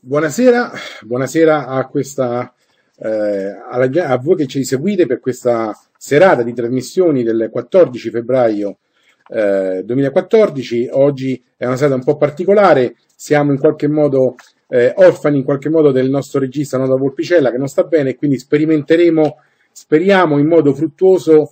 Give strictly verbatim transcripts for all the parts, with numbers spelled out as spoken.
Buonasera, buonasera a questa eh, alla- a voi che ci seguite per questa serata di trasmissioni del quattordici febbraio eh, duemilaquattordici. Oggi è una serata un po' particolare, siamo in qualche modo eh, orfani in qualche modo del nostro regista Noda Volpicella che non sta bene, e quindi sperimenteremo, speriamo in modo fruttuoso,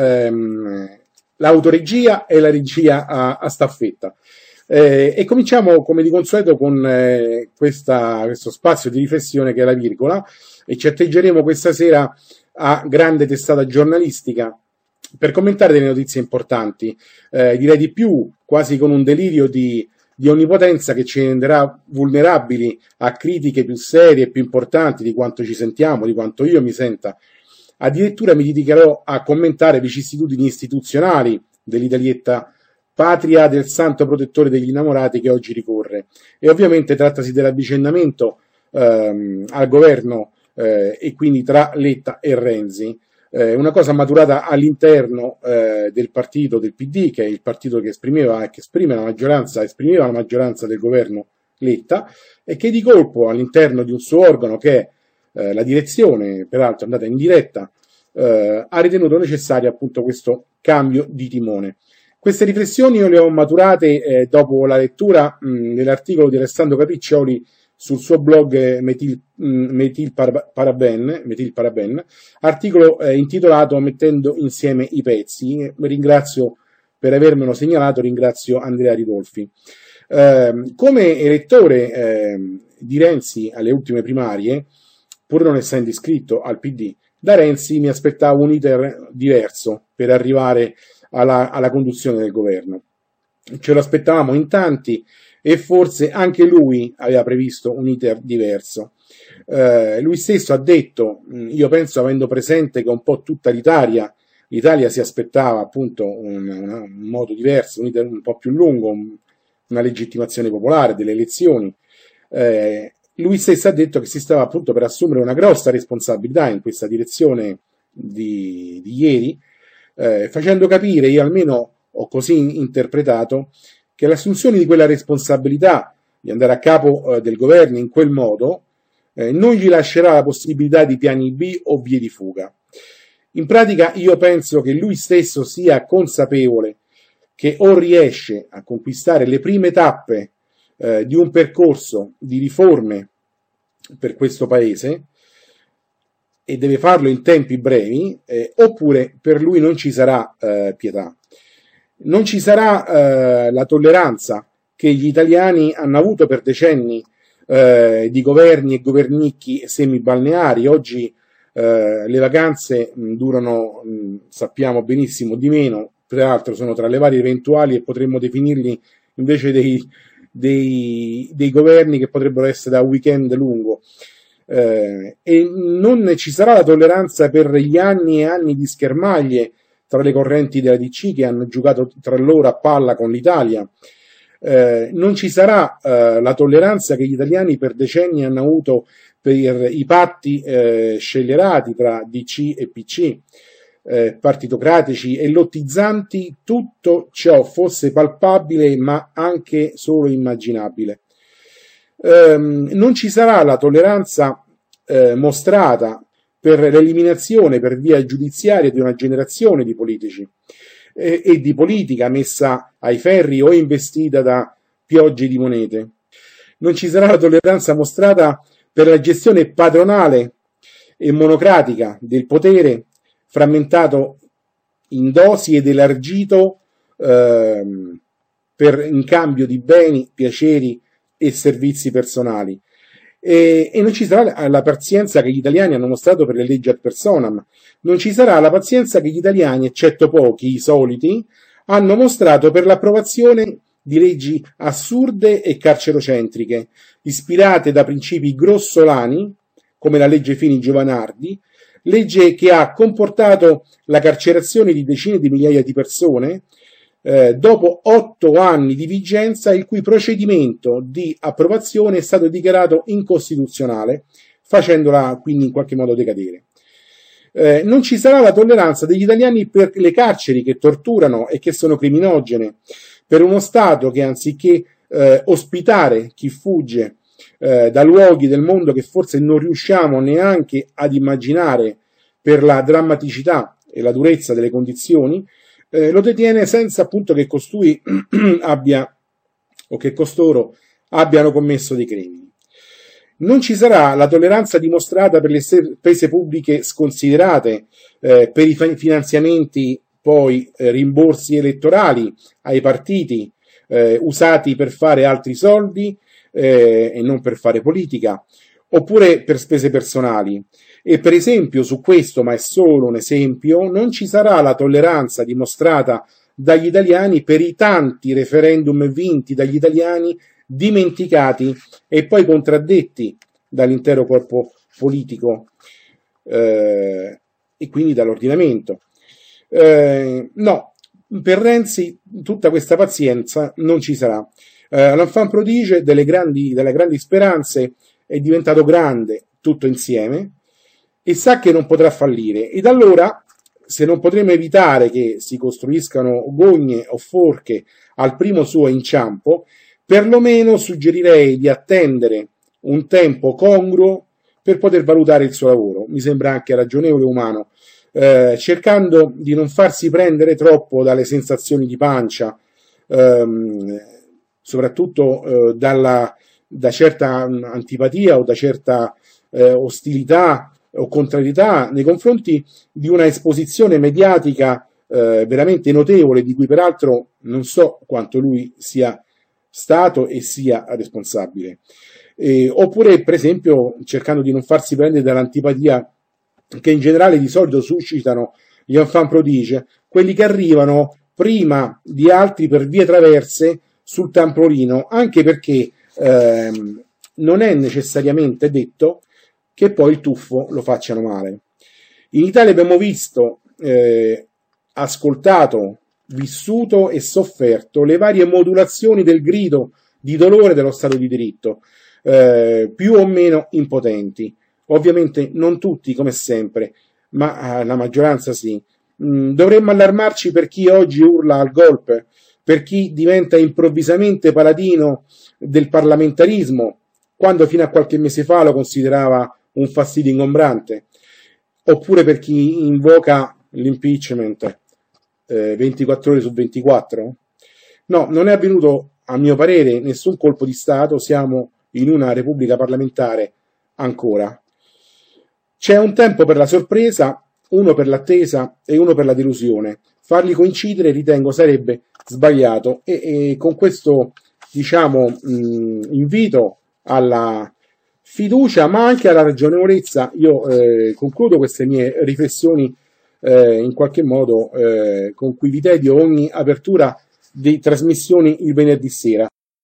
ehm, l'autoregia e la regia a, a staffetta. Eh, e cominciamo come di consueto con eh, questa, questo spazio di riflessione che è la virgola, e ci atteggeremo questa sera a grande testata giornalistica per commentare delle notizie importanti, eh, direi di più, quasi con un delirio di, di onnipotenza che ci renderà vulnerabili a critiche più serie e più importanti di quanto ci sentiamo, di quanto io mi senta. Addirittura mi dedicherò a commentare vicissitudini istituzionali dell'Italietta, patria del santo protettore degli innamorati che oggi ricorre. E ovviamente trattasi dell'avvicendamento ehm, al governo eh, e quindi tra Letta e Renzi, eh, una cosa maturata all'interno eh, del partito del P D, che è il partito che esprimeva e che esprime la maggioranza, esprimeva la maggioranza del governo Letta, e che di colpo all'interno di un suo organo che è eh, la direzione, peraltro andata in diretta, eh, ha ritenuto necessario appunto questo cambio di timone. Queste riflessioni io le ho maturate eh, dopo la lettura mh, dell'articolo di Alessandro Capiccioli sul suo blog eh, Metil, mh, Metil Paraben, Metil Paraben, articolo eh, intitolato Mettendo insieme i pezzi. Eh, ringrazio per avermelo segnalato, ringrazio Andrea Ridolfi. Eh, come elettore eh, di Renzi alle ultime primarie, pur non essendo iscritto al P D, da Renzi mi aspettavo un iter diverso per arrivare alla, alla conduzione del governo. Ce lo aspettavamo in tanti e forse anche lui aveva previsto un iter diverso. Eh, lui stesso ha detto, io penso avendo presente che un po' tutta l'Italia, l'Italia si aspettava appunto un, un modo diverso, un iter un po' più lungo, un, una legittimazione popolare delle elezioni. Eh, lui stesso ha detto che si stava appunto per assumere una grossa responsabilità in questa direzione di, di ieri, Eh, facendo capire, io almeno ho così interpretato, che l'assunzione di quella responsabilità di andare a capo eh, del governo in quel modo eh, non gli lascerà la possibilità di piani B o vie di fuga. In pratica io penso che lui stesso sia consapevole che o riesce a conquistare le prime tappe eh, di un percorso di riforme per questo paese, e deve farlo in tempi brevi, eh, oppure per lui non ci sarà eh, pietà. Non ci sarà eh, la tolleranza che gli italiani hanno avuto per decenni eh, di governi e governicchi semibalneari. Oggi eh, le vacanze mh, durano, mh, sappiamo benissimo, di meno, peraltro sono tra le varie eventuali e potremmo definirli invece dei, dei, dei governi che potrebbero essere da weekend lungo. Eh, e non ci sarà la tolleranza per gli anni e anni di schermaglie tra le correnti della D C che hanno giocato tra loro a palla con l'Italia. Eh, non ci sarà eh, la tolleranza che gli italiani per decenni hanno avuto per i patti eh, scellerati tra D C e P C, eh, partitocratici e lottizzanti, tutto ciò fosse palpabile ma anche solo immaginabile. Um, non ci sarà la tolleranza eh, mostrata per l'eliminazione per via giudiziaria di una generazione di politici eh, e di politica messa ai ferri o investita da piogge di monete. Non ci sarà la tolleranza mostrata per la gestione padronale e monocratica del potere, frammentato in dosi ed elargito eh, per, in cambio di beni, piaceri e servizi personali. E, e non ci sarà la, la pazienza che gli italiani hanno mostrato per le leggi ad personam. Non ci sarà la pazienza che gli italiani, eccetto pochi, i soliti, hanno mostrato per l'approvazione di leggi assurde e carcerocentriche, ispirate da principi grossolani, come la legge Fini-Giovanardi, legge che ha comportato la carcerazione di decine di migliaia di persone, Eh, dopo otto anni di vigenza, il cui procedimento di approvazione è stato dichiarato incostituzionale, facendola quindi in qualche modo decadere. Eh, non ci sarà la tolleranza degli italiani per le carceri che torturano e che sono criminogene, per uno Stato che anziché eh, ospitare chi fugge eh, da luoghi del mondo che forse non riusciamo neanche ad immaginare per la drammaticità e la durezza delle condizioni, eh, lo detiene senza appunto che costui abbia o che costoro abbiano commesso dei crimini. Non ci sarà la tolleranza dimostrata per le spese pubbliche sconsiderate, eh, per i finanziamenti, poi eh, rimborsi elettorali ai partiti, eh, usati per fare altri soldi eh, e non per fare politica, oppure per spese personali. E per esempio su questo, ma è solo un esempio, non ci sarà la tolleranza dimostrata dagli italiani per i tanti referendum vinti dagli italiani, dimenticati e poi contraddetti dall'intero corpo politico eh, e quindi dall'ordinamento. Eh, no, per Renzi tutta questa pazienza non ci sarà. Eh, l'enfant prodige delle grandi, delle grandi speranze è diventato grande tutto insieme e sa che non potrà fallire, ed allora, se non potremo evitare che si costruiscano gogne o forche al primo suo inciampo, perlomeno suggerirei di attendere un tempo congruo per poter valutare il suo lavoro. Mi sembra anche ragionevole e umano, eh, cercando di non farsi prendere troppo dalle sensazioni di pancia, ehm, soprattutto eh, dalla, da certa antipatia o da certa eh, ostilità o contrarietà nei confronti di una esposizione mediatica eh, veramente notevole, di cui peraltro non so quanto lui sia stato e sia responsabile. Eh, oppure, per esempio, cercando di non farsi prendere dall'antipatia che in generale di solito suscitano gli enfant prodige, quelli che arrivano prima di altri per vie traverse sul trampolino, anche perché ehm, non è necessariamente detto che poi il tuffo lo facciano male. In Italia abbiamo visto, eh, ascoltato, vissuto e sofferto le varie modulazioni del grido di dolore dello Stato di diritto, eh, più o meno impotenti. Ovviamente non tutti, come sempre, ma la maggioranza sì. Mm, dovremmo allarmarci per chi oggi urla al golpe, per chi diventa improvvisamente paladino del parlamentarismo, quando fino a qualche mese fa lo considerava un fastidio ingombrante, oppure per chi invoca l'impeachment eh, ventiquattro ore su ventiquattro. No, non è avvenuto, a mio parere, nessun colpo di Stato, siamo in una repubblica parlamentare ancora. C'è un tempo per la sorpresa, uno per l'attesa e uno per la delusione. Farli coincidere ritengo sarebbe sbagliato e, e con questo, diciamo, mh, invito alla fiducia ma anche alla ragionevolezza io eh, concludo queste mie riflessioni eh, in qualche modo eh, con cui vi tedio ogni apertura di trasmissioni il venerdì sera.